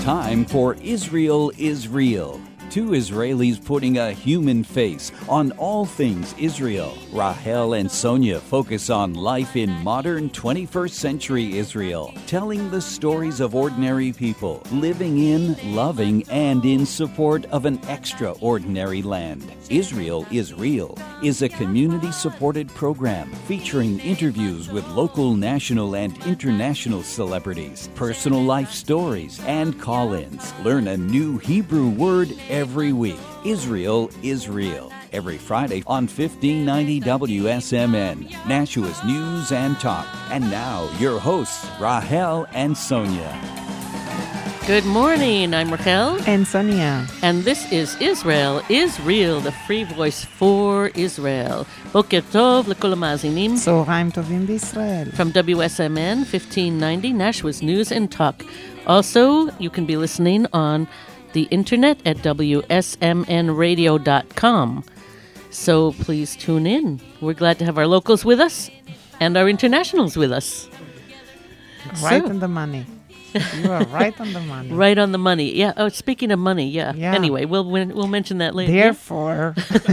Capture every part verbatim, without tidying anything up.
time for Israel is Real. Two Israelis putting a human face on all things Israel. Rahel and Sonia focus on life in modern twenty-first century Israel, telling the stories of ordinary people living in, loving, and in support of an extraordinary land. Israel is Real is a community-supported program featuring interviews with local, national, and international celebrities, personal life stories, and call-ins. Learn a new Hebrew word every week. Israel is Real. Every Friday on fifteen ninety W S M N, Nashua's News and Talk. And now, your hosts, Rahel and Sonia. Good morning, I'm Raquel. And Sonia. And this is Israel is Real, the free voice for Israel. Boker Tov lekol hamazinim. Tzoraim tovim b'Israel. From W S M N fifteen ninety, Nashua's News and Talk. Also, you can be listening on the internet at W S M N radio dot com. So please tune in. We're glad to have our locals with us and our internationals with us. Right So- on the money. You are right on the money. Right on the money. Yeah. Oh, speaking of money, yeah. Yeah. Anyway, we'll we'll mention that later. Therefore,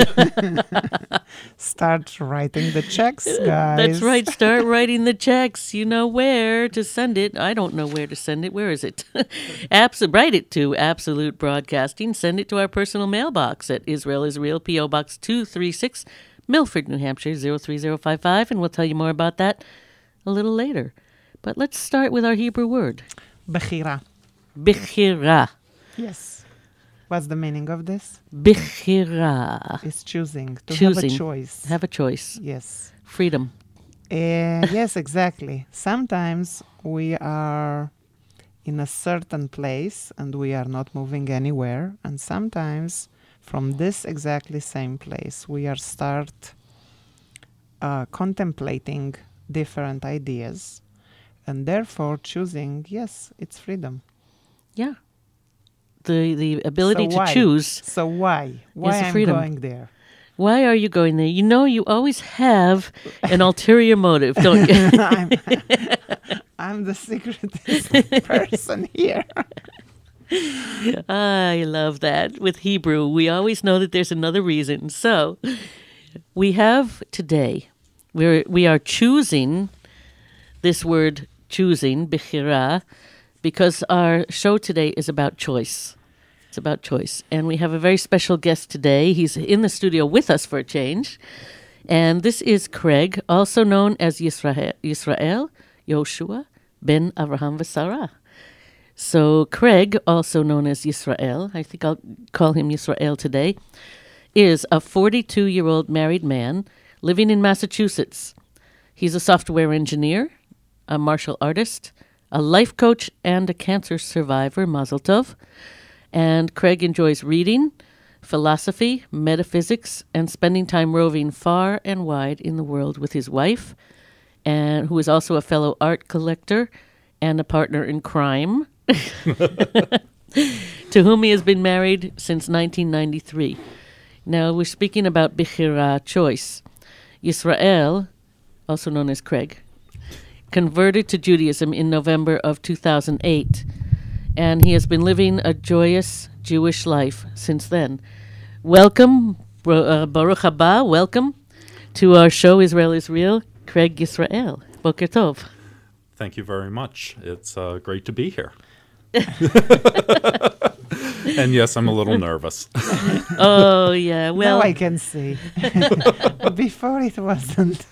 start writing the checks, guys. That's right. Start writing the checks. You know where to send it. I don't know where to send it. Where is it? Abs- write it to Absolute Broadcasting. Send it to our personal mailbox at Israel is Real, P O. Box two thirty-six, Milford, New Hampshire, zero three zero five five. And we'll tell you more about that a little later. But let's start with our Hebrew word. Bechira. Bechira. Yes. What's the meaning of this? Bechira. It's choosing. To Choosing. have a choice. Have a choice. Yes. Freedom. Uh, yes, exactly. Sometimes we are in a certain place and we are not moving anywhere. And sometimes from this exactly same place, we are start uh, contemplating different ideas. And therefore choosing, yes, it's freedom. Yeah. The the ability So to why? choose. So why? Why a I'm freedom. going there? Why are you going there? You know, you always have an ulterior motive, don't you? I'm, I'm the secretest person here. I love that. With Hebrew, we always know that there's another reason. So, we have today, we're, we are choosing this word choosing, bechira, because our show today is about choice. It's about choice. And we have a very special guest today. He's in the studio with us for a change. And this is Craig, also known as Yisrael, Yisrael Yoshua ben Avraham v'Sarah. So Craig, also known as Yisrael, I think I'll call him Yisrael today, is a forty-two-year-old married man living in Massachusetts. He's a software engineer, a martial artist, a life coach, and a cancer survivor, Mazel Tov. And Craig enjoys reading, philosophy, metaphysics, and spending time roving far and wide in the world with his wife, and who is also a fellow art collector and a partner in crime, to whom he has been married since nineteen ninety-three. Now, we're speaking about Bechira, choice. Yisrael, also known as Craig, converted to Judaism in November of two thousand eight, and he has been living a joyous Jewish life since then. Welcome, Bro- uh, Baruch haba, welcome to our show, Israel is Real, Craig Yisrael. Boker Tov. Thank you very much. It's uh, great to be here. And yes, I'm a little nervous. Oh, yeah, well... Now I can see. Before it wasn't.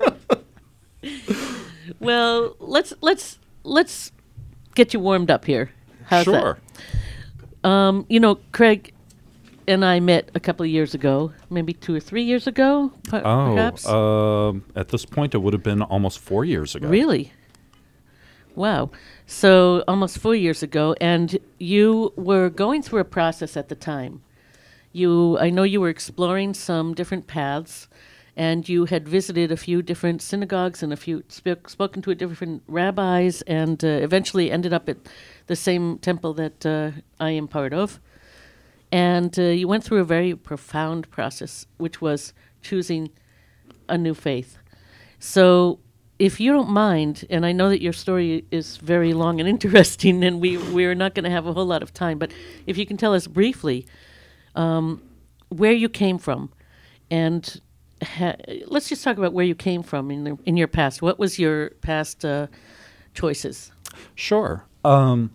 Well, let's let's let's get you warmed up here. How's Sure. that? Um, you know, Craig and I met a couple of years ago, maybe two or three years ago, per- Oh, perhaps. um, at this point, it would have been almost four years ago. Really? Wow. So almost four years ago, and you were going through a process at the time. You, I know you were exploring some different paths, and you had visited a few different synagogues and a few sp- spoken to a different rabbis, and uh, eventually ended up at the same temple that uh, I am part of. And uh, you went through a very profound process, which was choosing a new faith. So if you don't mind, and I know that your story is very long and interesting, and we we're not going to have a whole lot of time, but if you can tell us briefly um, where you came from, and ha- let's just talk about where you came from in the, in your past. What was your past uh, choices? Sure. Um,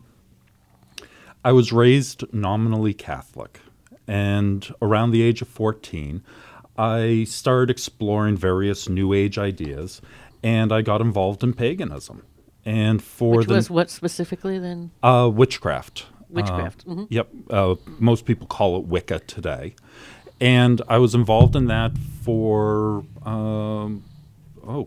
I was raised nominally Catholic, and around the age of fourteen, I started exploring various New Age ideas, and I got involved in paganism. And for Which the was what specifically then? uh, witchcraft. Witchcraft. Uh, Mhm. Yep. Uh, most people call it Wicca today. And I was involved in that for, um, oh,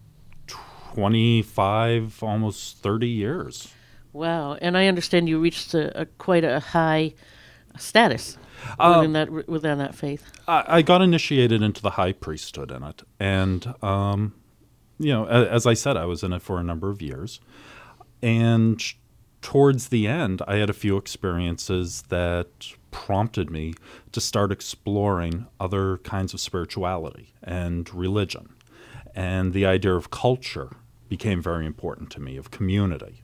twenty-five, almost thirty years. Wow. And I understand you reached a, a quite a high status Uh, within that within that faith. I, I got initiated into the high priesthood in it. And, um, you know, a, as I said, I was in it for a number of years. And towards the end, I had a few experiences that prompted me to start exploring other kinds of spirituality and religion. And the idea of culture became very important to me, of community.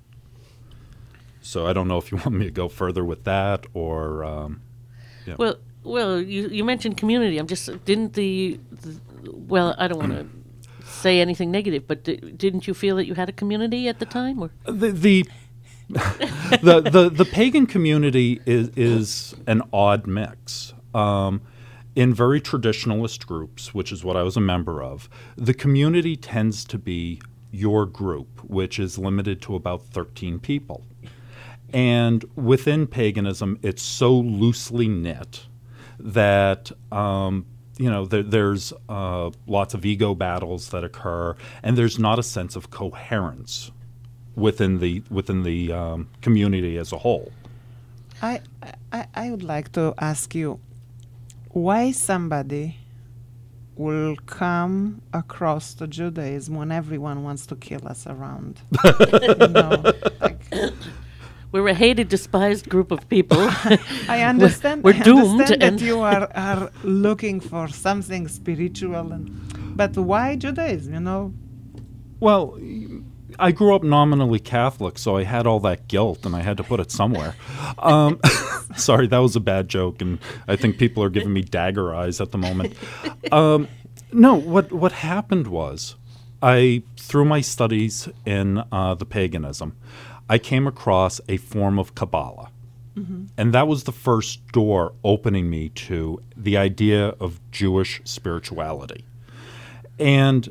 So I don't know if you want me to go further with that or... Um, yeah. Well, well, you you mentioned community. I'm just didn't the, the well, I don't want to say anything negative, but di- didn't you feel that you had a community at the time? Or The the the, the the pagan community is is an odd mix. Um, in very traditionalist groups, which is what I was a member of, the community tends to be your group, which is limited to about thirteen people. And within paganism, it's so loosely knit that um, you know there, there's uh, lots of ego battles that occur, and there's not a sense of coherence within the within the um, community as a whole. I, I I would like to ask you why somebody will come across to Judaism when everyone wants to kill us around. you know, like, we're a hated, despised group of people. I understand. We're I doomed, understand and that you are, are looking for something spiritual, and but why Judaism? You know, Well, I grew up nominally Catholic, so I had all that guilt, and I had to put it somewhere. Um, sorry, that was a bad joke, and I think people are giving me dagger eyes at the moment. Um, no, what what happened was, I through my studies in uh, the paganism, I came across a form of Kabbalah, mm-hmm. and that was the first door opening me to the idea of Jewish spirituality, and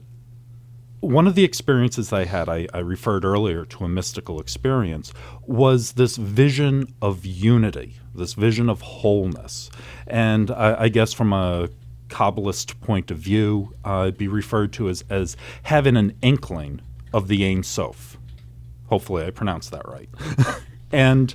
one of the experiences I had, I, I referred earlier to a mystical experience, was this vision of unity, this vision of wholeness. And I, I guess from a Kabbalist point of view, uh, it'd be referred to as, as having an inkling of the Ein Sof. Hopefully I pronounced that right. And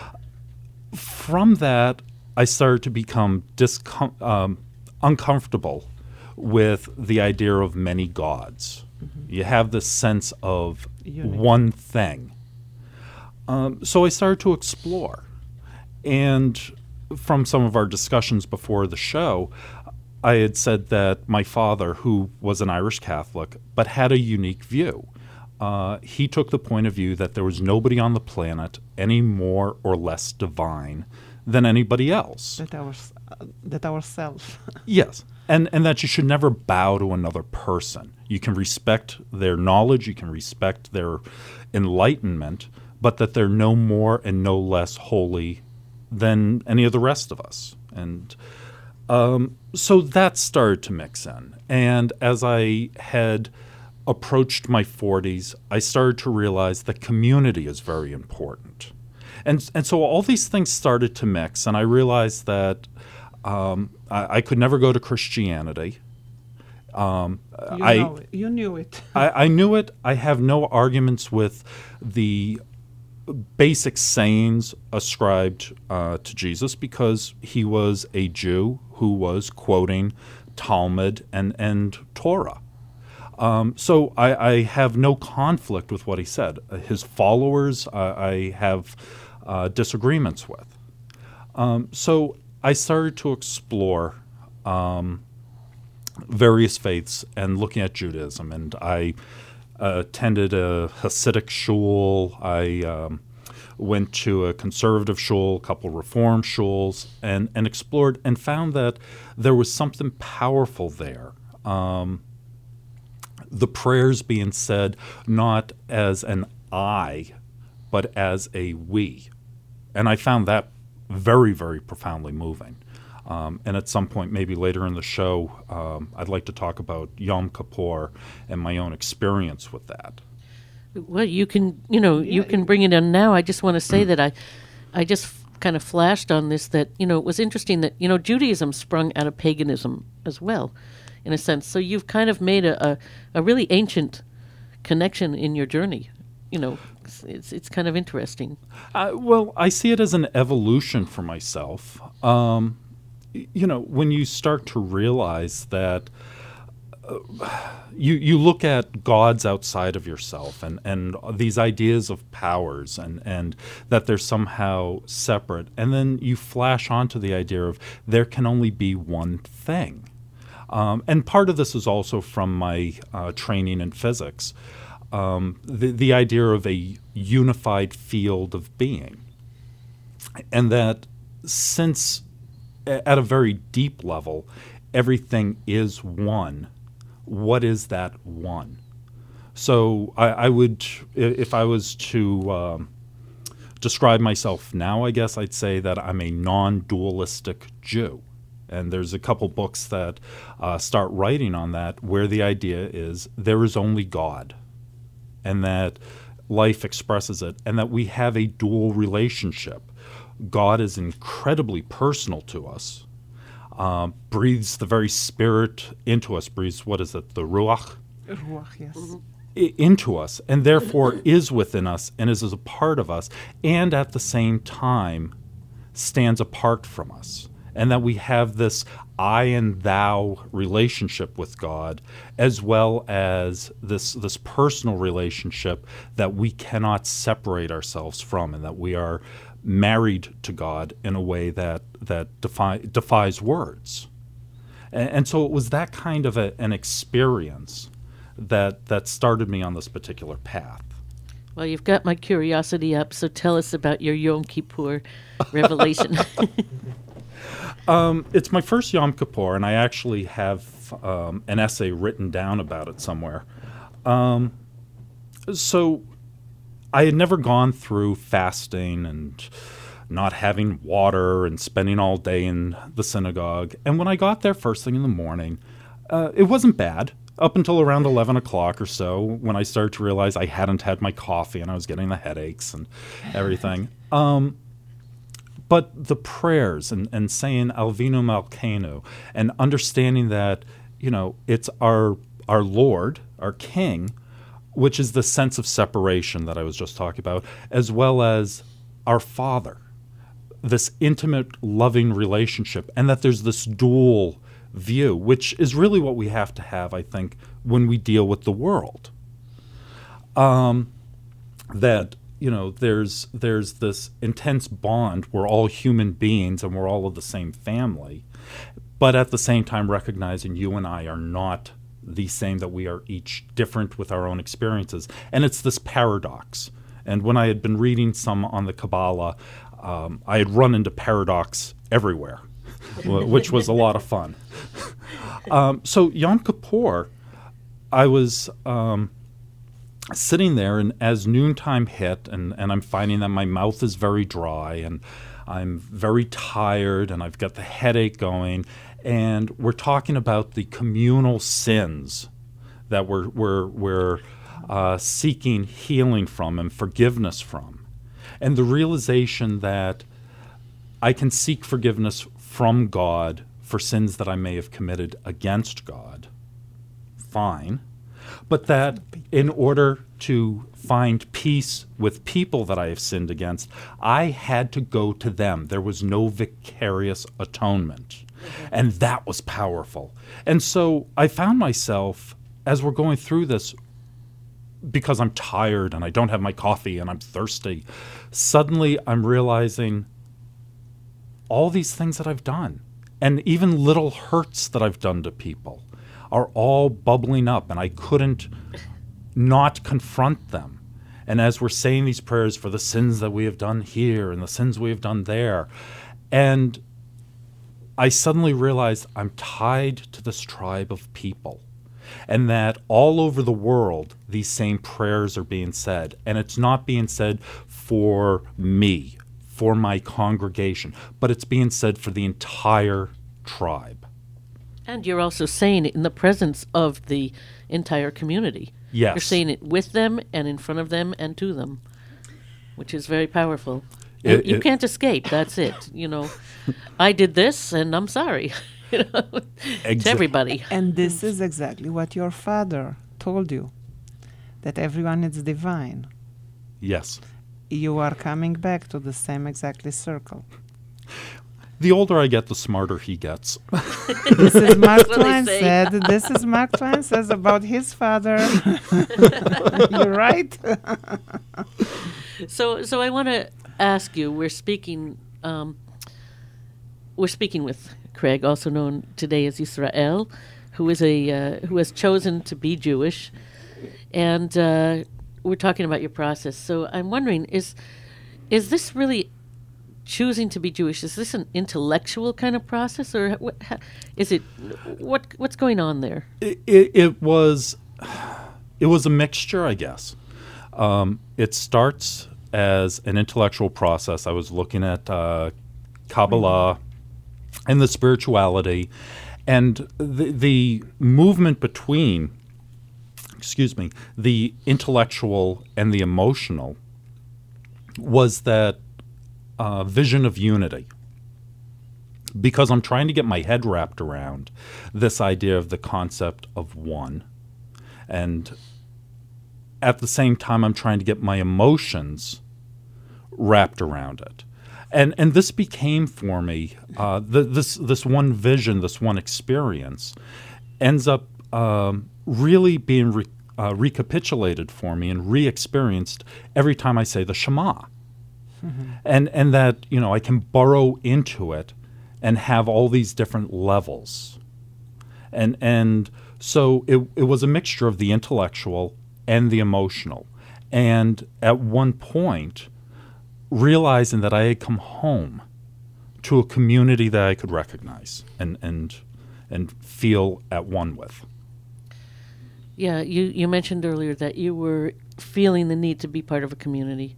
from that, I started to become discom- um, uncomfortable with the idea of many gods. Mm-hmm. You have this sense of Unity. One thing. Um, so I started to explore. And from some of our discussions before the show, I had said that my father, who was an Irish Catholic, but had a unique view. Uh, he took the point of view that there was nobody on the planet any more or less divine than anybody else. That our, uh, that ourself. Yes. And and that you should never bow to another person. You can respect their knowledge, you can respect their enlightenment, but that they're no more and no less holy than any of the rest of us. And um, so that started to mix in. And as I had approached my forties, I started to realize that community is very important. And and so all these things started to mix, and I realized that Um, I, I could never go to Christianity. Um, you I, know it. You knew it. I, I knew it. I have no arguments with the basic sayings ascribed uh, to Jesus because he was a Jew who was quoting Talmud and, and Torah. Um, so I, I have no conflict with what he said. His followers uh, I have uh, disagreements with. Um, so I started to explore um, various faiths and looking at Judaism, and I uh, attended a Hasidic shul. I um, went to a conservative shul, a couple reform shuls, and, and explored and found that there was something powerful there. Um, the prayers being said not as an I, but as a we. And I found that very, very profoundly moving. Um, and at some point, maybe later in the show, um, I'd like to talk about Yom Kippur and my own experience with that. Well, you can, you know, you can bring it in now. I just want to say that I, I just f- kind of flashed on this that, you know, it was interesting that, you know, Judaism sprung out of paganism as well, in a sense. So you've kind of made a, a, a really ancient connection in your journey. You know, it's it's, it's kind of interesting. Uh, well, I see it as an evolution for myself. Um, you know, when you start to realize that uh, you you look at gods outside of yourself and, and these ideas of powers and, and that they're somehow separate, and then you flash onto the idea of there can only be one thing. Um, and part of this is also from my uh, training in physics. Um, the, the idea of a unified field of being. And that since at a very deep level, everything is one, what is that one? So I, I would, if I was to um, describe myself now, I guess I'd say that I'm a non-dualistic Jew. And there's a couple books that uh, start writing on that where the idea is there is only God. And that life expresses it, and that we have a dual relationship. God is incredibly personal to us, uh, breathes the very spirit into us, breathes, what is it, the Ruach? Ruach, yes. I- into us, and therefore is within us and is as a part of us, and at the same time stands apart from us. And that we have this I and thou relationship with God, as well as this this personal relationship that we cannot separate ourselves from, and that we are married to God in a way that that defi- defies words. And, and so it was that kind of a, an experience that that started me on this particular path. Well, you've got my curiosity up, so tell us about your Yom Kippur revelation. Um, it's my first Yom Kippur, and I actually have um, an essay written down about it somewhere. Um, so I had never gone through fasting and not having water and spending all day in the synagogue. And when I got there first thing in the morning, uh, it wasn't bad up until around eleven o'clock or so, when I started to realize I hadn't had my coffee and I was getting the headaches and everything. Um, But the prayers and, and saying Avinu Malkeinu and understanding that, you know, it's our our Lord, our King, which is the sense of separation that I was just talking about, as well as our Father, this intimate, loving relationship, and that there's this dual view, which is really what we have to have, I think, when we deal with the world. Um, that... You know, there's there's this intense bond. We're all human beings and we're all of the same family. But at the same time, recognizing you and I are not the same, that we are each different with our own experiences. And it's this paradox. And when I had been reading some on the Kabbalah, um, I had run into paradox everywhere, which was a lot of fun. um, so Yom Kippur, I was... Um, sitting there, and as noontime hit, and, and I'm finding that my mouth is very dry, and I'm very tired, and I've got the headache going, and we're talking about the communal sins that we're, we're, we're uh, seeking healing from and forgiveness from. And the realization that I can seek forgiveness from God for sins that I may have committed against God. Fine. But that in order to find peace with people that I have sinned against, I had to go to them. There was no vicarious atonement. And that was powerful. And so I found myself, as we're going through this, because I'm tired and I don't have my coffee and I'm thirsty, suddenly I'm realizing all these things that I've done, and even little hurts that I've done to people, are all bubbling up, and I couldn't not confront them. And as we're saying these prayers for the sins that we have done here and the sins we have done there, and I suddenly realized I'm tied to this tribe of people, and that all over the world, these same prayers are being said. And it's not being said for me, for my congregation, but it's being said for the entire tribe. And you're also saying it in the presence of the entire community. Yes. You're saying it with them and in front of them and to them, which is very powerful. It- you it- can't escape. That's it. You know, I did this and I'm sorry. You know, Exa- to everybody. And this is exactly what your father told you, that everyone is divine. Yes. You are coming back to the same exactly circle. The older I get, the smarter he gets. This is Mark That's what they Twain say. said. This is Mark Twain says about his father. You're right. So, so I want to ask you. We're speaking. Um, we're speaking with Craig, also known today as Israel, who is a uh, who has chosen to be Jewish, and uh, we're talking about your process. So I'm wondering, is is this really choosing to be Jewish? Is this an intellectual kind of process, or what, ha, is it what what's going on there? It, it, it was, it was a mixture, I guess. Um, it starts as an intellectual process. I was looking at uh, Kabbalah and the spirituality, and the, the movement between, excuse me, the intellectual and the emotional was that uh, vision of unity. Because I'm trying to get my head wrapped around this idea of the concept of one, and at the same time, I'm trying to get my emotions wrapped around it. And and this became for me, uh, the, this this one vision, this one experience, ends up um, really being re- uh, recapitulated for me and re-experienced every time I say the Shema. Mm-hmm. And and that, you know, I can burrow into it and have all these different levels. And and so it it was a mixture of the intellectual and the emotional. And at one point, realizing that I had come home to a community that I could recognize and and and feel at one with. Yeah, you, you mentioned earlier that you were feeling the need to be part of a community.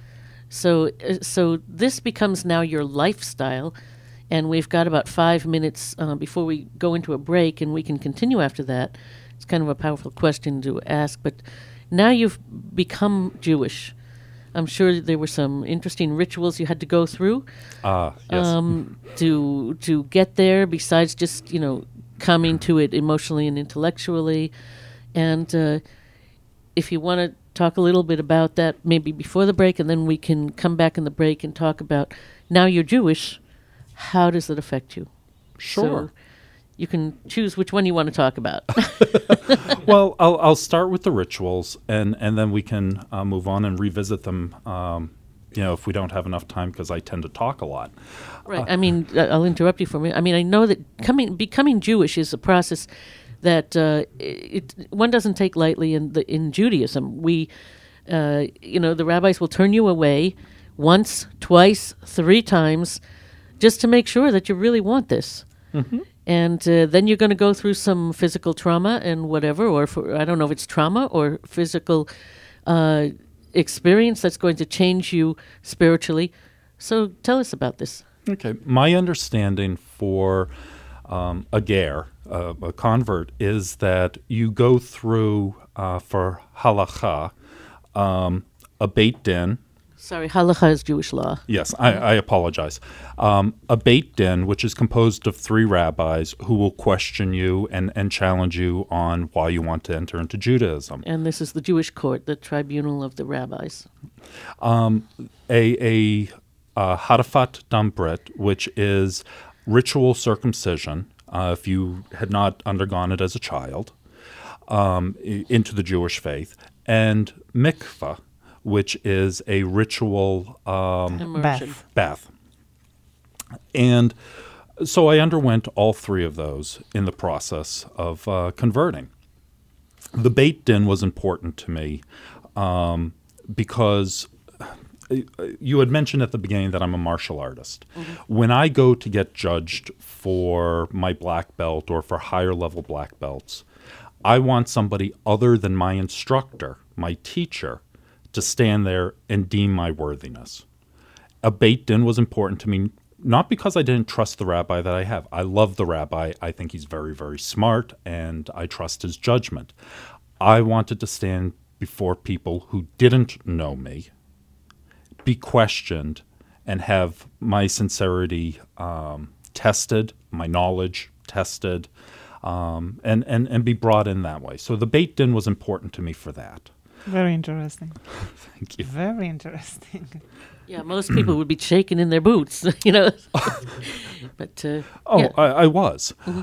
So uh, so this becomes now your lifestyle, and we've got about five minutes uh, before we go into a break, and we can continue after that. It's kind of a powerful question to ask, but now you've become Jewish. I'm sure there were some interesting rituals you had to go through Ah, yes. um, to to get there. Besides just you know coming to it emotionally and intellectually, and uh, if you want to talk a little bit about that, maybe before the break, and then we can come back in the break and talk about now you're Jewish. How does it affect you? Sure. So you can choose which one you want to talk about. Well, I'll I'll start with the rituals, and, and then we can uh, move on and revisit them. Um, you know, if we don't have enough time, because I tend to talk a lot. Right. I mean, uh, I'll interrupt you for a minute. I mean, I know that coming becoming Jewish is a process that uh, it, one doesn't take lightly in the in Judaism. We, uh, you know, the rabbis will turn you away once, twice, three times, just to make sure that you really want this. Mm-hmm. And uh, then you're going to go through some physical trauma and whatever, or for, I don't know if it's trauma or physical uh, experience that's going to change you spiritually. So tell us about this. Okay. My understanding for um, a ger, uh, a convert, is that you go through, uh, for halacha, um, a beit din. Sorry, halacha is Jewish law. Yes, I, I apologize. Um, a beit din, which is composed of three rabbis who will question you and, and challenge you on why you want to enter into Judaism. And this is the Jewish court, the tribunal of the rabbis. Um, a a uh, harafat dam brit, which is ritual circumcision, uh, if you had not undergone it as a child, um, i- into the Jewish faith, and mikvah, which is a ritual um, Immersion. Bath. bath. And so I underwent all three of those in the process of uh, converting. the Beit Din was important to me um, because you had mentioned at the beginning that I'm a martial artist. Mm-hmm. When I go to get judged for my black belt or for higher level black belts, I want somebody other than my instructor, my teacher, to stand there and deem my worthiness. A Beit Din was important to me, not because I didn't trust the rabbi that I have. I love the rabbi. I think he's very, very smart, and I trust his judgment. I wanted to stand before people who didn't know me, be questioned, and have my sincerity um, tested, my knowledge tested, um, and, and, and be brought in that way. So the Beit Din was important to me for that. Very interesting. Thank you. Very interesting. Yeah, most people would be shaking in their boots, you know. But uh, oh, yeah. I, I was. Mm-hmm.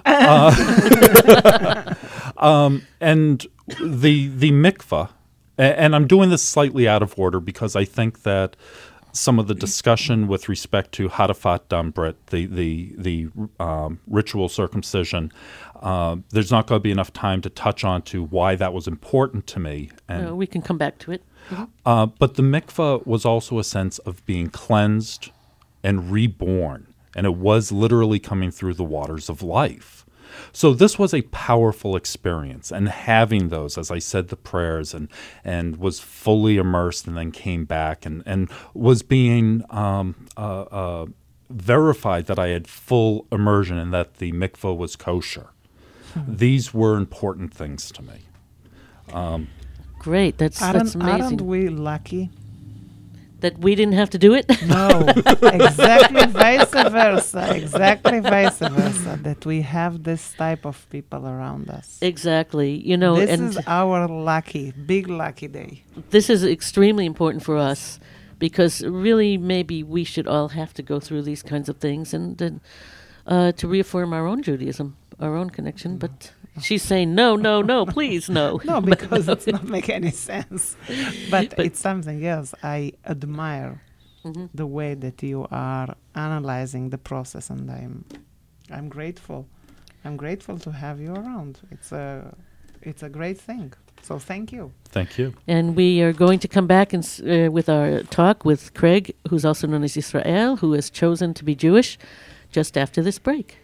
Uh, um, and the the mikvah, and I'm doing this slightly out of order because I think that some of the discussion with respect to Hadafat Dam Brit, the the the um, ritual circumcision, uh, there's not going to be enough time to touch on to why that was important to me. And uh, we can come back to it. Mm-hmm. Uh, but the mikvah was also a sense of being cleansed and reborn, and it was literally coming through the waters of life. So this was a powerful experience, and having those, as I said, the prayers, and and was fully immersed, and then came back, and, and was being um, uh, uh, verified that I had full immersion and that the mikvah was kosher. Hmm. These were important things to me. Um, Great, that's aren't, that's amazing. Aren't we lucky? That we didn't have to do it? No, exactly vice versa. Exactly vice versa. That we have this type of people around us. Exactly. You know, this and is our lucky, big lucky day. This is extremely important for us because really maybe we should all have to go through these kinds of things and, and uh, to reaffirm our own Judaism, our own connection. But she's saying, no, no, no, please, no. No, because it's not make any sense. But, but it's something else. I admire mm-hmm. the way that you are analyzing the process, and I'm I'm grateful. I'm grateful to have you around. It's a it's a great thing. So thank you. Thank you. And we are going to come back and uh, with our talk with Craig, who's also known as Israel, who has chosen to be Jewish, just after this break.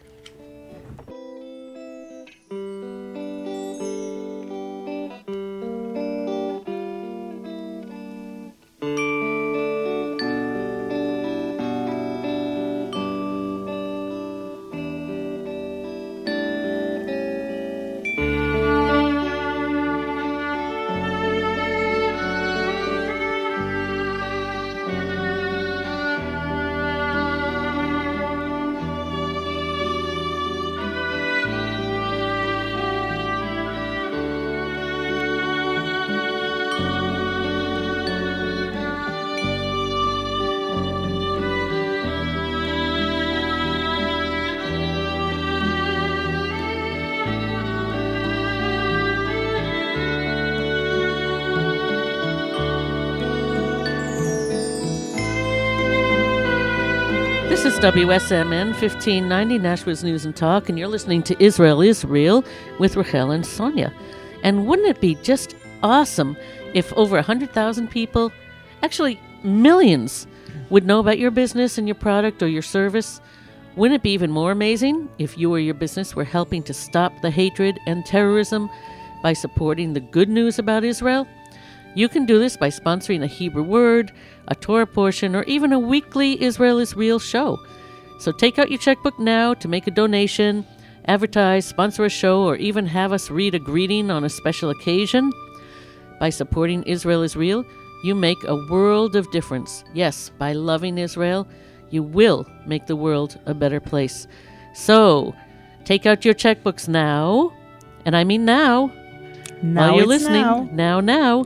This is W S M N fifteen ninety, Nashville's News and Talk, and you're listening to Israel is Real with Rachel and Sonia. And wouldn't it be just awesome if over one hundred thousand people, actually millions, would know about your business and your product or your service? Wouldn't it be even more amazing if you or your business were helping to stop the hatred and terrorism by supporting the good news about Israel? You can do this by sponsoring a Hebrew word, a Torah portion, or even a weekly Israel is Real show. So take out your checkbook now to make a donation, advertise, sponsor a show, or even have us read a greeting on a special occasion. By supporting Israel is Real, you make a world of difference. Yes, by loving Israel, you will make the world a better place. So, take out your checkbooks now, and I mean now, now while you're it's listening, now, now, now,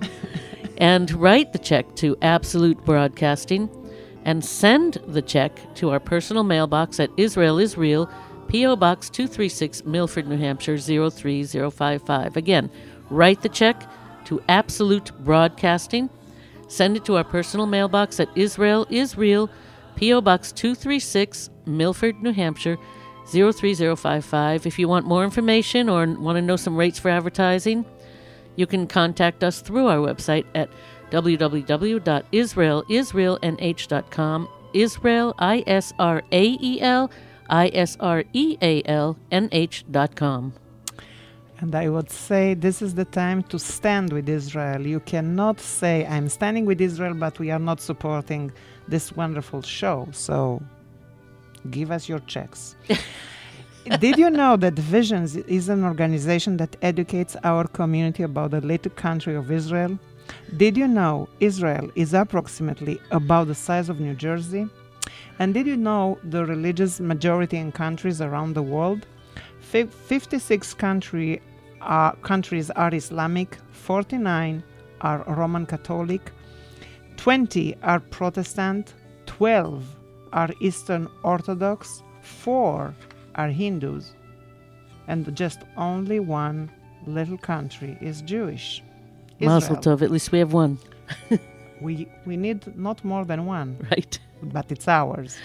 and write the check to Absolute Broadcasting, and send the check to our personal mailbox at Israel is Real, P O. Box two thirty-six, Milford, New Hampshire, zero three zero five five. Again, write the check to Absolute Broadcasting, send it to our personal mailbox at Israel is Real, P O. Box two thirty-six, Milford, New Hampshire, zero three zero five five. If you want more information or want to know some rates for advertising, You can contact us through our website at w w w dot israel israel n h dot com. Israel, I S R A E L, I S R E A L, N H dot com. And I would say this is the time to stand with Israel. You cannot say, I'm standing with Israel, but we are not supporting this wonderful show. So give us your checks. Did you know that Visions is an organization that educates our community about the little country of Israel? Did you know Israel is approximately about the size of New Jersey? And did you know the religious majority in countries around the world? fifty-six country, uh, countries are Islamic, forty-nine are Roman Catholic, twenty are Protestant, twelve are Eastern Orthodox, four are Hindus, and just only one little country is Jewish. Mazel tov, at least we have one. we we need not more than one. Right. But it's ours.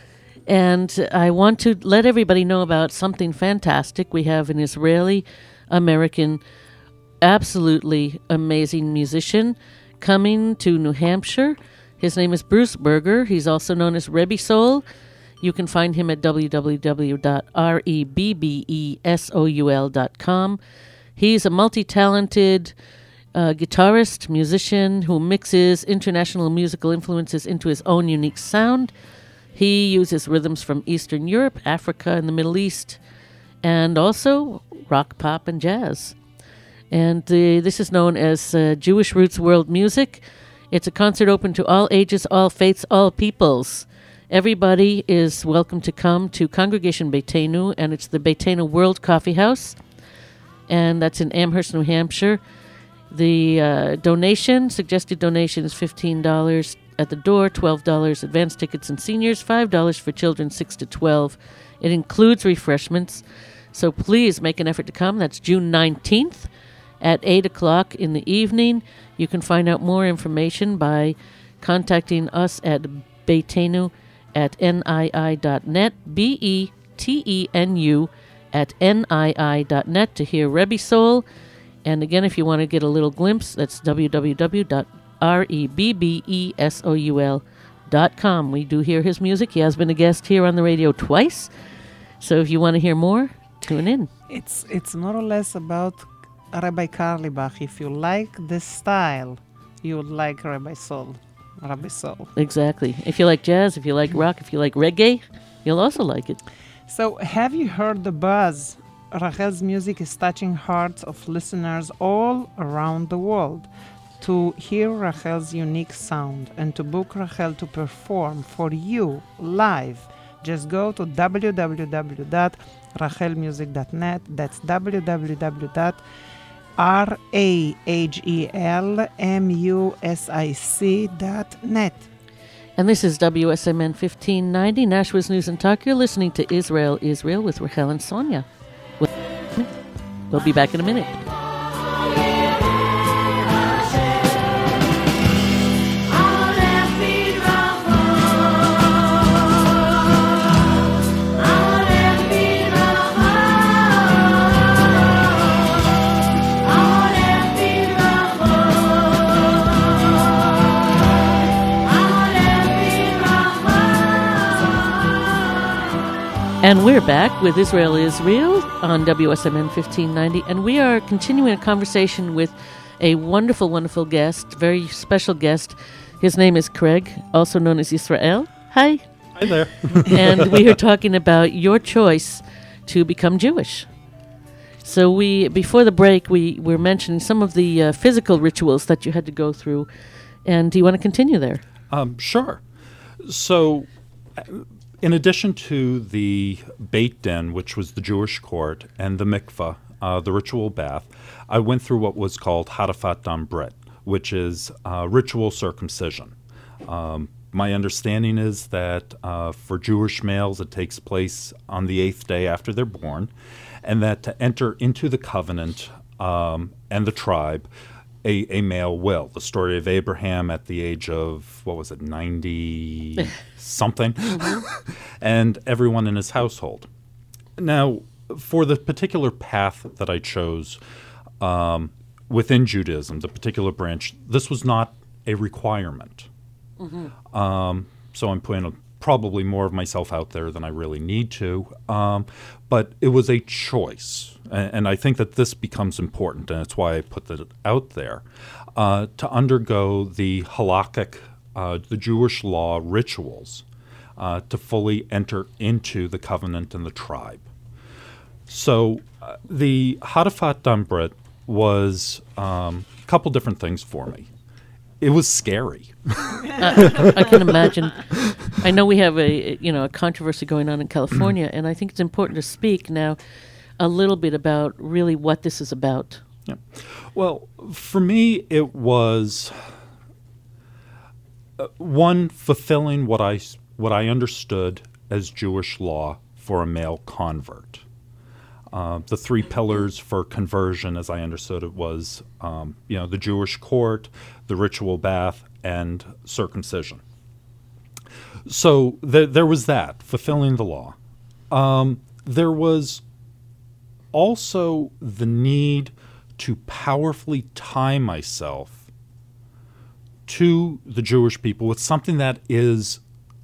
And I want to let everybody know about something fantastic. We have an Israeli-American, absolutely amazing musician coming to New Hampshire. His name is Bruce Berger. He's also known as Rebbe Soul. You can find him at w w w dot rebbesoul dot com. He's a multi-talented uh, guitarist, musician who mixes international musical influences into his own unique sound. He uses rhythms from Eastern Europe, Africa, and the Middle East, and also rock, pop, and jazz. And uh, this is known as uh, Jewish Roots World Music. It's a concert open to all ages, all faiths, all peoples. Everybody is welcome to come to Congregation Beitenu, and it's the Beitenu World Coffee House, and that's in Amherst, New Hampshire. The uh, donation, suggested donation, is fifteen dollars at the door, twelve dollars advance tickets and seniors, five dollars for children six to twelve. It includes refreshments, so please make an effort to come. That's June nineteenth at eight o'clock in the evening. You can find out more information by contacting us at Beitenu at N I I dot net, B E T E N U at N I I dot net to hear Rebbe Soul. And again, if you want to get a little glimpse, that's w w w dot rebbesoul dot com. We do hear his music. He has been a guest here on the radio twice. So if you want to hear more, tune in. It's it's more or less about Rabbi Carlebach. If you like this style, you would like Rabbi Soul. Rabbi Soul. Exactly. If you like jazz, if you like rock, if you like reggae, you'll also like it. So have you heard the buzz? Rachel's music is touching hearts of listeners all around the world. To hear Rachel's unique sound and to book Rachel to perform for you live, just go to w w w dot rachel music dot net. That's w w w dot rachel music dot net. And this is W S M N fifteen ninety, Nashwa's News and Talk. You're listening to Israel, Israel with Rachel and Sonia. We'll, we'll be back in a minute. And we're back with Israel Israel on W S M N fifteen ninety, and we are continuing a conversation with a wonderful, wonderful guest, very special guest. His name is Craig, also known as Israel. Hi. Hi there. And we are talking about your choice to become Jewish. So we, before the break, we were mentioning some of the uh, physical rituals that you had to go through, and do you want to continue there? Um, sure. So, in addition to the Beit Din, which was the Jewish court, and the mikvah, uh, the ritual bath, I went through what was called Hadafat Dam Brit, which is uh, ritual circumcision. Um, my understanding is that uh, for Jewish males, it takes place on the eighth day after they're born, and that to enter into the covenant um, and the tribe, A, a male will. The story of Abraham at the age of, what was it, ninety-something, mm-hmm. and everyone in his household. Now, for the particular path that I chose, um, within Judaism, the particular branch, this was not a requirement. Mm-hmm. Um, so I'm putting a, probably more of myself out there than I really need to. Um, but it was a choice. And, and I think that this becomes important, and that's why I put that out there, uh, to undergo the halakhic, uh, the Jewish law rituals, uh, to fully enter into the covenant and the tribe. So uh, the Hadafat Dam was um, a couple different things for me. It was scary. uh, I can imagine. I know we have a you know a controversy going on in California, and I think it's important to speak now a little bit about really what this is about. Yeah. Well, for me, it was uh, one, fulfilling what I what I understood as Jewish law for a male convert. Uh, the three pillars for conversion, as I understood it, was um, you know the Jewish court, the ritual bath, and circumcision. So th- there was that, fulfilling the law. Um, there was also the need to powerfully tie myself to the Jewish people with something that is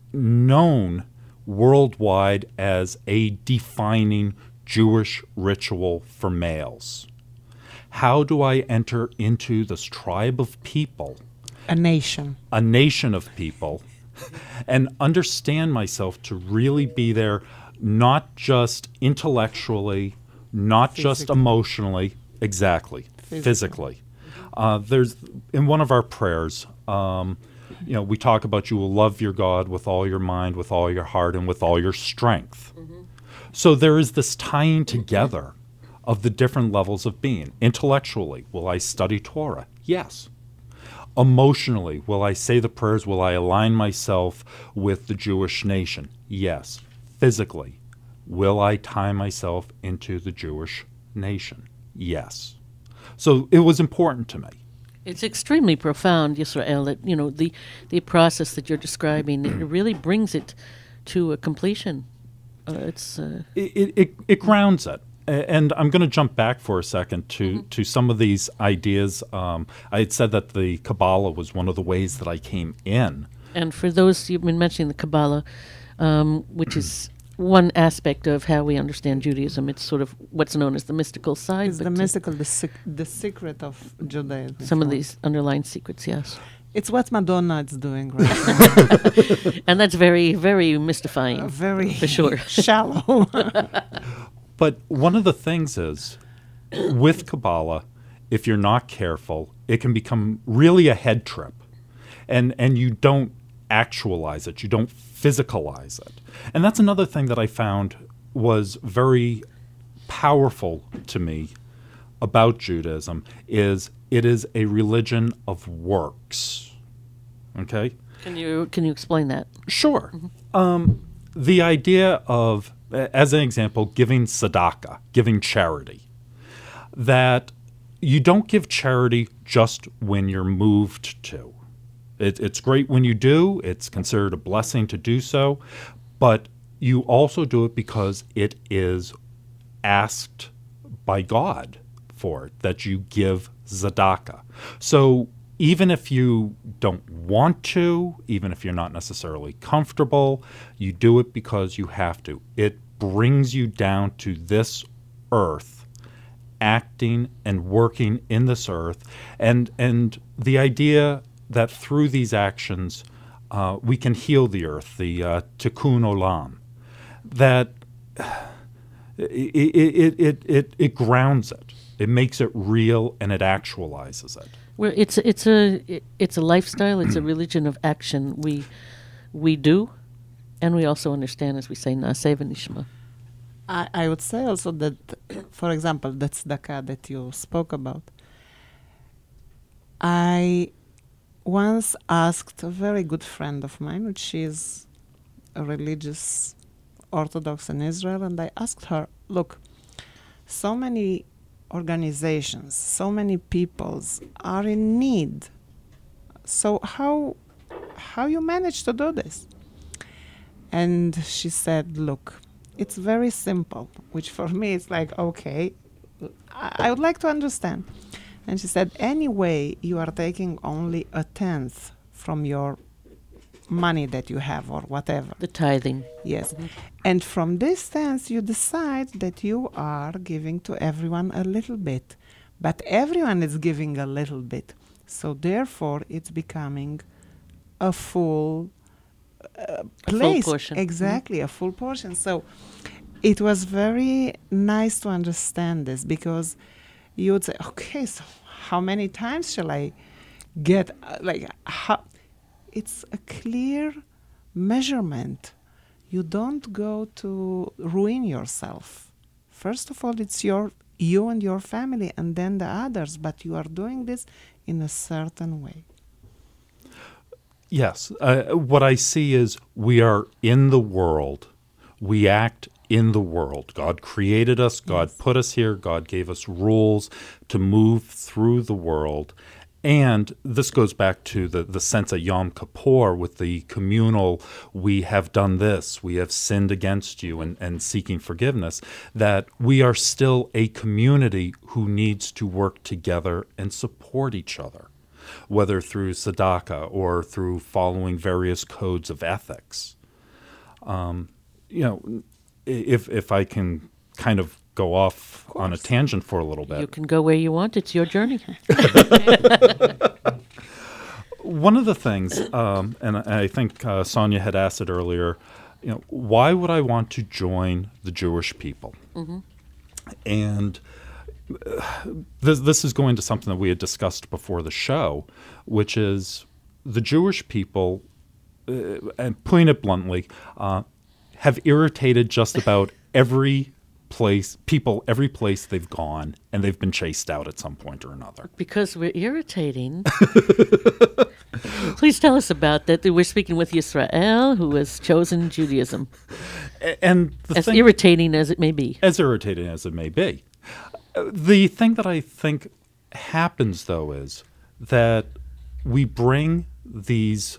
known worldwide as a defining Jewish ritual for males. How do I enter into this tribe of people, a nation, a nation of people, and understand myself to really be there, not just intellectually, not physically. Just emotionally, exactly, physically. physically. Uh, there's in one of our prayers, um, you know, we talk about you will love your God with all your mind, with all your heart, and with all your strength. Mm-hmm. So there is this tying together of the different levels of being. Intellectually, will I study Torah? Yes. Emotionally, will I say the prayers? Will I align myself with the Jewish nation? Yes. Physically, will I tie myself into the Jewish nation? Yes. So it was important to me. It's extremely profound, Yisrael, that, you know, the, the process that you're describing, it really brings it to a completion. Uh, it's uh, it, it it grounds it, and I'm going to jump back for a second to, mm-hmm. to some of these ideas. Um, I had said that the Kabbalah was one of the ways that I came in. And for those you've been mentioning the Kabbalah, um, which is one aspect of how we understand Judaism. It's sort of what's known as the mystical side. It's the mystical, the sec- the secret of Judaism. Some of these underlying secrets, yes. It's what Madonna is doing right now. And that's very, very mystifying. Uh, very for sure. Shallow. But one of the things is, with Kabbalah, if you're not careful, it can become really a head trip. And and you don't actualize it. You don't physicalize it. And that's another thing that I found was very powerful to me about Judaism, is it is a religion of works. Okay? Can you can you explain that? Sure. Mm-hmm. Um, the idea of, as an example, giving tzedakah, giving charity, that you don't give charity just when you're moved to. It, it's great when you do. It's considered a blessing to do so. But you also do it because it is asked by God for it, that you give tzedakah. So even if you don't want to, even if you're not necessarily comfortable, you do it because you have to. It brings you down to this earth, acting and working in this earth. And, and the idea that through these actions uh, we can heal the earth, the uh, tikkun olam, that it, it, it, it, it grounds it. It makes it real and it actualizes it. Well, it's it's a it's a lifestyle. It's a religion of action. We we do, and we also understand, as we say, Naaseh v'nishma. I, I would say also that, for example, the tzedakah that you spoke about. I once asked a very good friend of mine, which is a religious Orthodox in Israel, and I asked her, look, so many organizations, so many peoples are in need. So how how you manage to do this? And she said, look, it's very simple, which for me is like, okay, I, I would like to understand. And she said, anyway, you are taking only a tenth from your money that you have or whatever. The tithing. Yes. And from this tenth, you decide that you are giving to everyone a little bit. But everyone is giving a little bit. So therefore, it's becoming a full uh, place. A full portion. Exactly, mm-hmm. a full portion. So it was very nice to understand this, because you would say, okay, so how many times shall I get, uh, like, how? It's a clear measurement. You don't go to ruin yourself. First of all, it's your you and your family, and then the others, but you are doing this in a certain way. Yes. Uh, what I see is we are in the world. We act in the world. God created us. God yes. put us here. God gave us rules to move through the world. And this goes back to the, the sense at Yom Kippur with the communal, we have done this, we have sinned against you, and, and seeking forgiveness, that we are still a community who needs to work together and support each other, whether through tzedakah or through following various codes of ethics. Um, you know, if if I can kind of go off on a tangent for a little bit. You can go where you want. It's your journey. One of the things, um, and I think uh, Sonia had asked it earlier, you know, why would I want to join the Jewish people? Mm-hmm. And uh, this, this is going to something that we had discussed before the show, which is the Jewish people, uh, and putting it bluntly, uh, have irritated just about every place, people, every place they've gone, and they've been chased out at some point or another. Because we're irritating. Please tell us about that. We're speaking with Yisrael, who has chosen Judaism. And the as thing, irritating as it may be. As irritating as it may be. The thing that I think happens, though, is that we bring these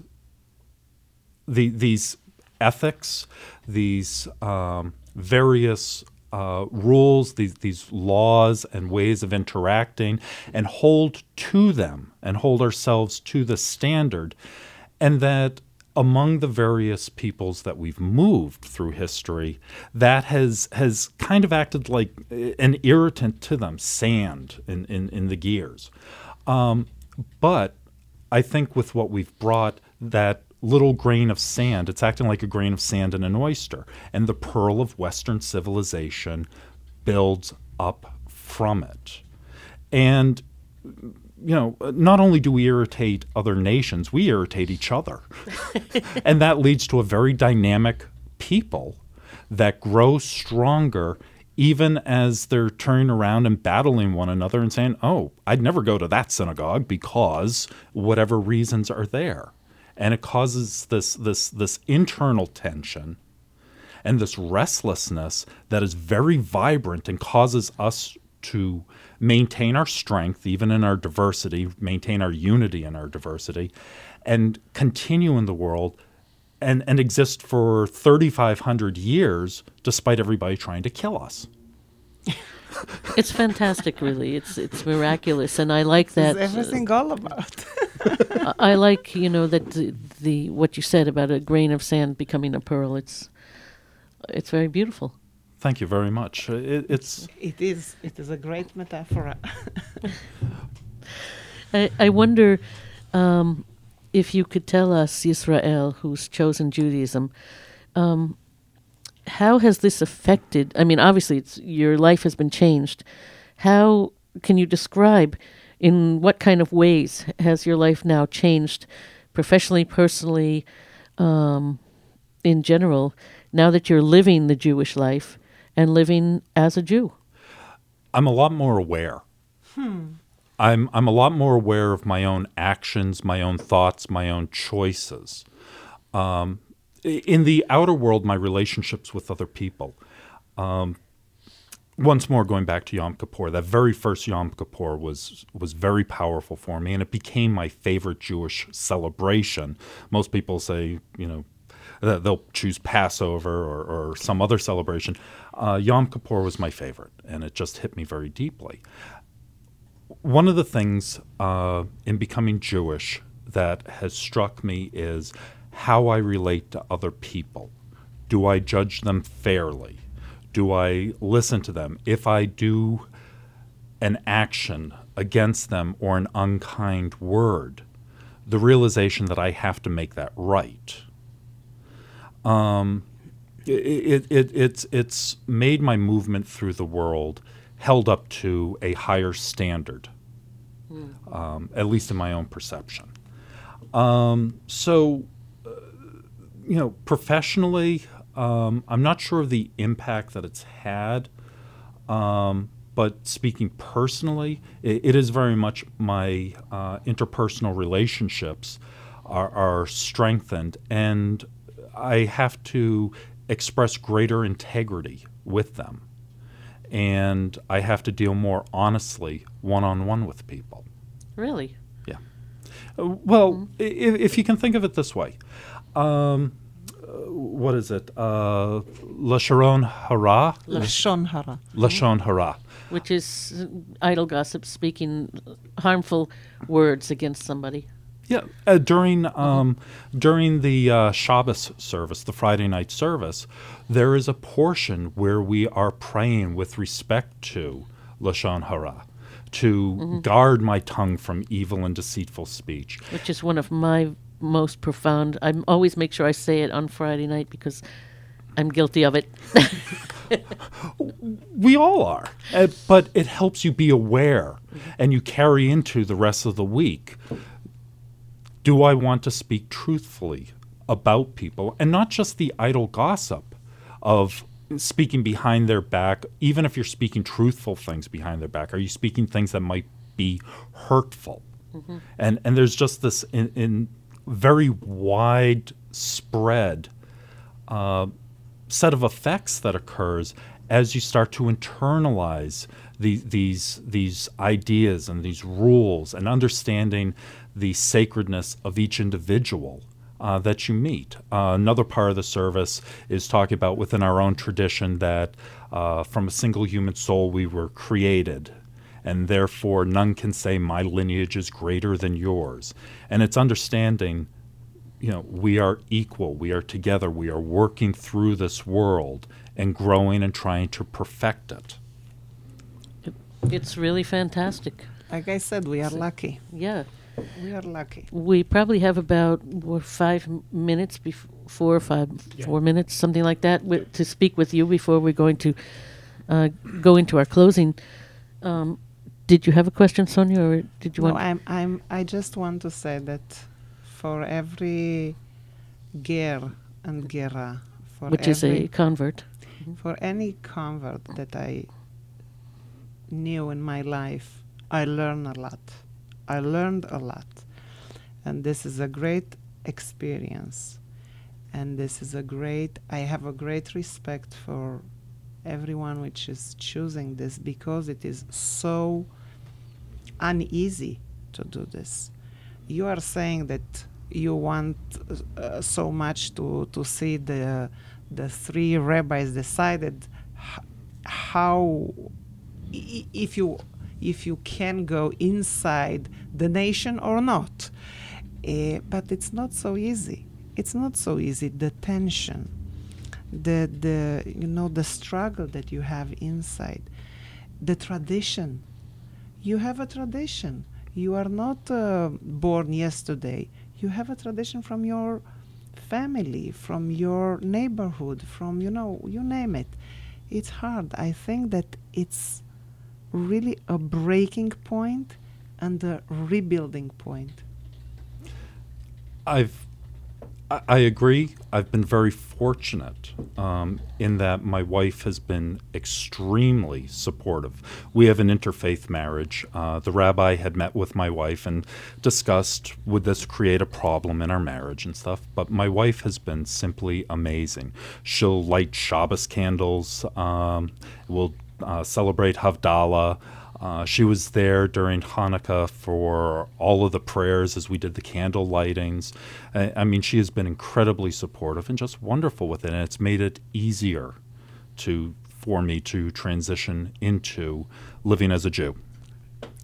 the, these ethics, these um, various Uh, rules, these these laws and ways of interacting, and hold to them and hold ourselves to the standard. And that among the various peoples that we've moved through history, that has has kind of acted like an irritant to them, sand in, in, in the gears. Um, but I think with what we've brought, that little grain of sand, it's acting like a grain of sand in an oyster, and the pearl of Western civilization builds up from it. And, you know, not only do we irritate other nations, we irritate each other. And that leads to a very dynamic people that grow stronger even as they're turning around and battling one another and saying, oh, I'd never go to that synagogue because whatever reasons are there. And it causes this this this internal tension and this restlessness that is very vibrant and causes us to maintain our strength, even in our diversity, maintain our unity in our diversity, and continue in the world and, and exist for thirty-five hundred years despite everybody trying to kill us. It's fantastic, really. It's it's miraculous, and I like that. What's everything uh, all about? I like, you know, that the, the what you said about a grain of sand becoming a pearl. It's it's very beautiful. Thank you very much. It, it's it is it is a great metaphor. I I wonder um, if you could tell us, Yisrael, who's chosen Judaism. Um, How has this affected, I mean, obviously it's, your life has been changed. How can you describe in what kind of ways has your life now changed professionally, personally, um, in general, now that you're living the Jewish life and living as a Jew? I'm a lot more aware. Hmm. I'm I'm a lot more aware of my own actions, my own thoughts, my own choices. Um In the outer world, my relationships with other people. Um, once more, going back to Yom Kippur, that very first Yom Kippur was was very powerful for me, and it became my favorite Jewish celebration. Most people say, you know, they'll choose Passover or, or some other celebration. Uh, Yom Kippur was my favorite, and it just hit me very deeply. one of the things uh, in becoming Jewish that has struck me is how I relate to other people. Do I judge them fairly? Do I listen to them? If I do an action against them or an unkind word, the realization that I have to make that right. Um, it, it, it's, it's made my movement through the world held up to a higher standard, mm. um, at least in my own perception. Um, so, uh, you know, professionally, um, I'm not sure of the impact that it's had, um, but speaking personally, it, it is very much my uh, interpersonal relationships are, are strengthened, and I have to express greater integrity with them. And I have to deal more honestly one-on-one with people. Really? Yeah. Uh, well, mm-hmm. if, if you can think of it this way, um, uh, what is it? Uh, Lashon hara? Lashon hara. Lashon hara. Which is idle gossip, speaking harmful words against somebody. Yeah, uh, during um, during the uh, Shabbos service, the Friday night service, there is a portion where we are praying with respect to Lashon hara, to mm-hmm. guard my tongue from evil and deceitful speech. Which is one of my most profound. I always make sure I say it on Friday night because I'm guilty of it. We all are, uh, but it helps you be aware, mm-hmm. and you carry into the rest of the week. Do I want to speak truthfully about people, and not just the idle gossip of speaking behind their back, even if you're speaking truthful things behind their back? Are you speaking things that might be hurtful? Mm-hmm. And and there's just this in, in very widespread uh, set of effects that occurs as you start to internalize the, these these ideas and these rules, and understanding the sacredness of each individual uh, that you meet. Uh, another part of the service is talking about within our own tradition that uh, from a single human soul we were created, and therefore none can say my lineage is greater than yours. And it's understanding, you know, we are equal, we are together, we are working through this world and growing and trying to perfect it. It's really fantastic. Like I said, we are lucky. Yeah. We are lucky. We probably have about what, five m- minutes, bef- four or five, yeah. four minutes, something like that, w- to speak with you before we're going to uh, go into our closing. Um, did you have a question, Sonia, or did you no, want? I'm. I'm. I just want to say that for every ger and gera, for which is every, a convert, for any convert that I knew in my life, I learned a lot. I learned a lot, and this is a great experience, and this is a great, I have a great respect for everyone which is choosing this, because it is so uneasy to do this. You are saying that you want uh, so much to, to see the, the three rabbis decided h- how, I- if you if you can go inside the nation or not. Uh, but it's not so easy. It's not so easy. The tension, the, the you know, the struggle that you have inside, the tradition. You have a tradition. You are not uh, born yesterday. You have a tradition from your family, from your neighborhood, from, you know, you name it. It's hard. I think that it's really a breaking point and a rebuilding point. I've, I, I agree. I've been very fortunate um, in that my wife has been extremely supportive. We have an interfaith marriage. Uh, the rabbi had met with my wife and discussed, would this create a problem in our marriage and stuff? But my wife has been simply amazing. She'll light Shabbos candles. Um, we'll Uh, celebrate Havdalah. Uh, she was there during Hanukkah for all of the prayers as we did the candle lightings. I, I mean, she has been incredibly supportive and just wonderful with it, and it's made it easier to for me to transition into living as a Jew.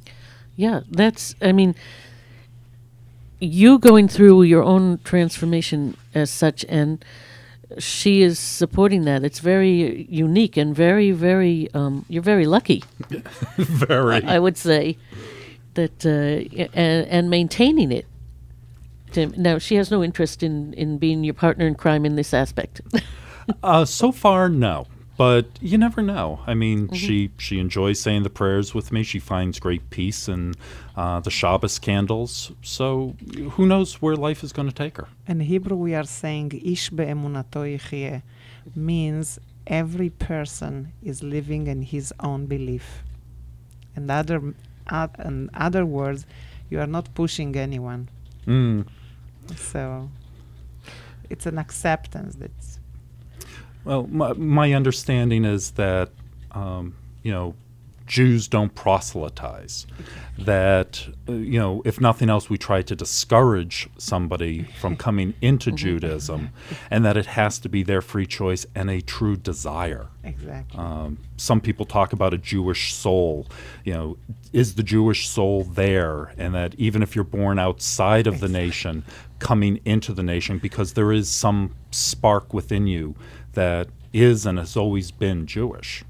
Yeah, that's, I mean, you going through your own transformation as such, and she is supporting that. It's very unique and very, very, um, you're very lucky, Very. I would say, that, uh, and, and maintaining it. To- Now, she has no interest in, in being your partner in crime in this aspect. Uh, so far, no. But you never know. I mean, Mm-hmm. she, she enjoys saying the prayers with me. She finds great peace in uh, the Shabbos candles. So who knows where life is going to take her. In Hebrew, we are saying "Ish be'emunato yichyeh," means every person is living in his own belief. In other, uh, in other words, you are not pushing anyone. Mm. So it's an acceptance that's Well, my, my understanding is that, um, you know, Jews don't proselytize. That, uh, you know, if nothing else, we try to discourage somebody from coming into Judaism, and that it has to be their free choice and a true desire. exactly. Um, some people talk about a Jewish soul. You know, is the Jewish soul there? And that even if you're born outside of the nation, coming into the nation, because there is some spark within you that is and has always been Jewish.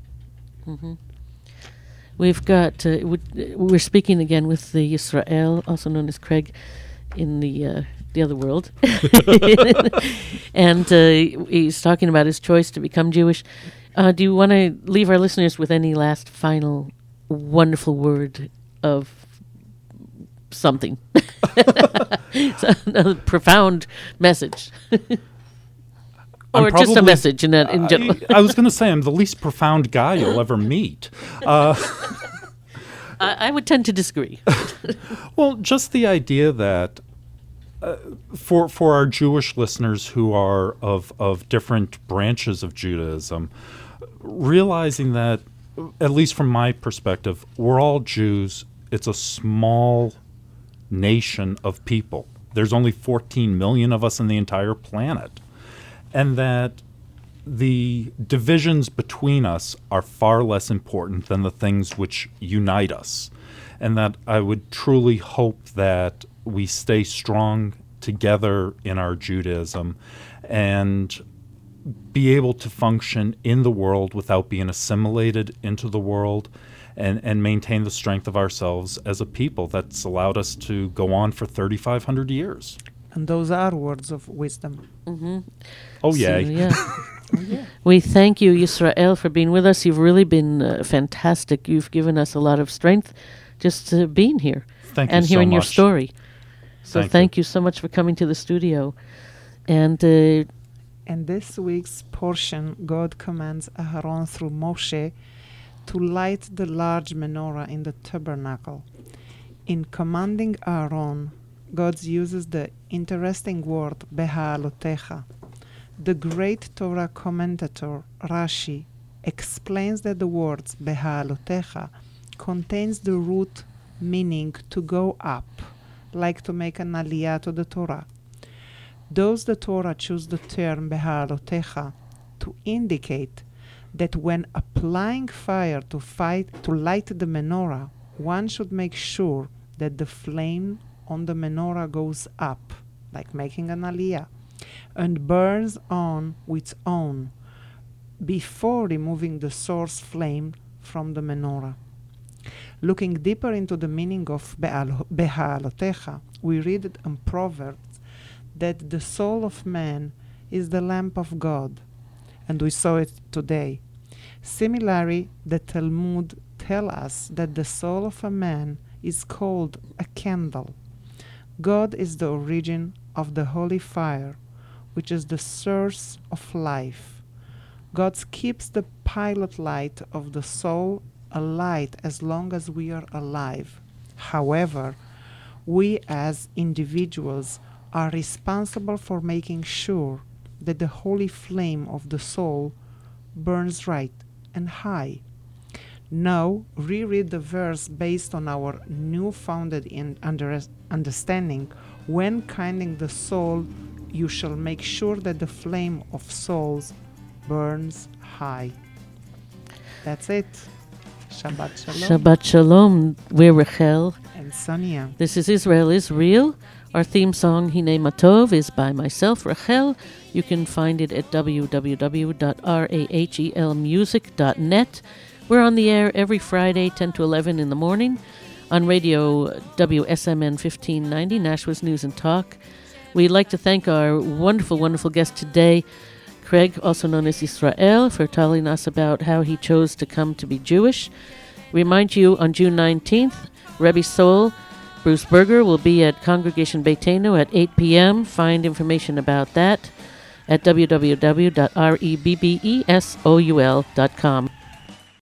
We've got, uh, we- we're speaking again with the Yisrael, also known as Craig, in the uh, the other world. And uh, he's talking about his choice to become Jewish. Uh, do you want to leave our listeners with any last final wonderful word of something? So, a profound message. I'm Or just a probably- message in, that, in general. I, I was going to say I'm the least profound guy you'll ever meet. Uh, I, I would tend to disagree. Well, just the idea that uh, for for our Jewish listeners who are of of different branches of Judaism, realizing that, at least from my perspective, we're all Jews. It's a small nation of people. There's only fourteen million of us in the entire planet, and that the divisions between us are far less important than the things which unite us. And that I would truly hope that we stay strong together in our Judaism and be able to function in the world without being assimilated into the world, and, and maintain the strength of ourselves as a people that's allowed us to go on for thirty-five hundred years. And those are words of wisdom. Oh, So, yay. yeah. We thank you, Yisrael, for being with us. You've really been uh, fantastic. You've given us a lot of strength just uh, being here Thank you and so hearing your much. story. So Thank thank, you. you. so much for coming to the studio. And uh, In this week's portion, God commands Aharon through Moshe to light the large menorah in the tabernacle. In commanding Aaron, God uses the interesting word Beha'alotecha. The great Torah commentator Rashi explains that the words Beha'alotecha contains the root meaning to go up, like to make an aliyah to the Torah. Those the Torah choose the term Beha'alotecha to indicate that when applying fire to fight to light the menorah, one should make sure that the flame on the menorah goes up, like making an aliyah, and burns on its own before removing the source flame from the menorah. Looking deeper into the meaning of Be'al- Beha'alotecha, we read it in Proverbs that the soul of man is the lamp of God, and we saw it today. Similarly, the Talmud tells us that the soul of a man is called a candle. God is the origin of the holy fire, which is the source of life. God keeps the pilot light of the soul alight as long as we are alive. However, we as individuals are responsible for making sure that the holy flame of the soul burns right and high. Now, reread the verse based on our new-founded in under understanding. When kindling the soul, you shall make sure that the flame of souls burns high. That's it. Shabbat shalom. Shabbat Shalom. We're Rachel. and Sonia. This is Israel is Real. Our theme song, Hine Matov, is by myself, Rachel. You can find it at w w w dot rahel music dot net. We're on the air every Friday, ten to eleven in the morning, on radio W S M N fifteen ninety, Nashua's News and Talk. We'd like to thank our wonderful, wonderful guest today, Craig, also known as Israel, for telling us about how he chose to come to be Jewish. Remind you, on June nineteenth, Rebbe Soul, Bruce Berger, will be at Congregation Beitenu at eight p.m. Find information about that at w w w dot rebbesol dot com.